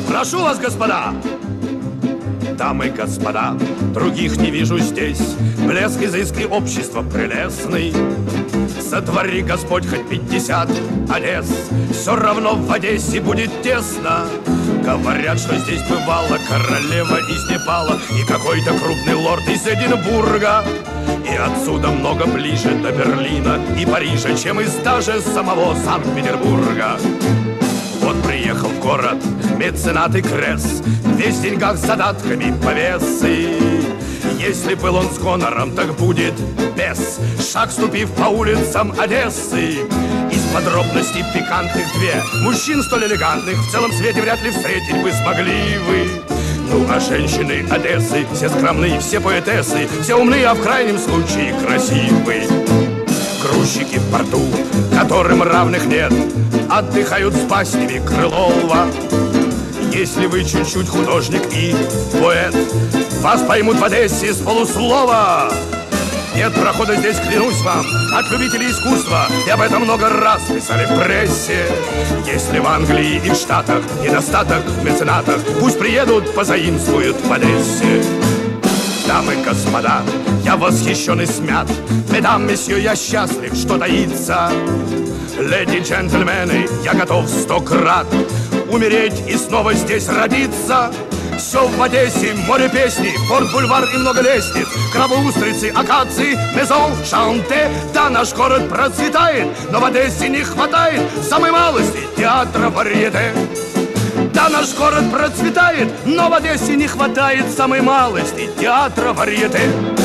Прошу вас, господа! Дамы и господа, других не вижу здесь. Блеск изыски общества прелестный. Сотвори Господь хоть 50 Одесс, все равно в Одессе будет тесно. Говорят, что здесь бывала королева из Непала и какой-то крупный лорд из Эдинбурга. И отсюда много ближе до Берлина и Парижа, чем из даже самого Санкт-Петербурга. Вот приехал в город меценат и Кресс, весь в деньгах с задатками повесы. Если был он с гонором, так будет без. Шаг ступив по улицам Одессы. Из подробностей пикантных две. Мужчин столь элегантных в целом свете вряд ли встретить бы смогли вы. Ну а женщины Одессы все скромные, все поэтессы, все умные, а в крайнем случае красивые. Грузчики в порту, которым равных нет, отдыхают с баснями Крылова. Если вы чуть-чуть художник и поэт, вас поймут в Одессе с полуслова. Нет прохода здесь, клянусь вам, от любителей искусства, и об этом много раз писали в прессе. Если в Англии и в Штатах недостаток в меценатах, пусть приедут, позаимствуют в Одессе. Дамы и господа, я восхищен и смят. Медам, месье, я счастлив, что таится. Леди, джентльмены, я готов 100 крат умереть и снова здесь родиться. Все в Одессе, море песни, порт-бульвар и много лестниц, крабы, устрицы, акации, мезон, шанте. Да, наш город процветает, но в Одессе не хватает самой малости театра варьете. Да, наш город процветает, но в Одессе не хватает самой малости театра варьете.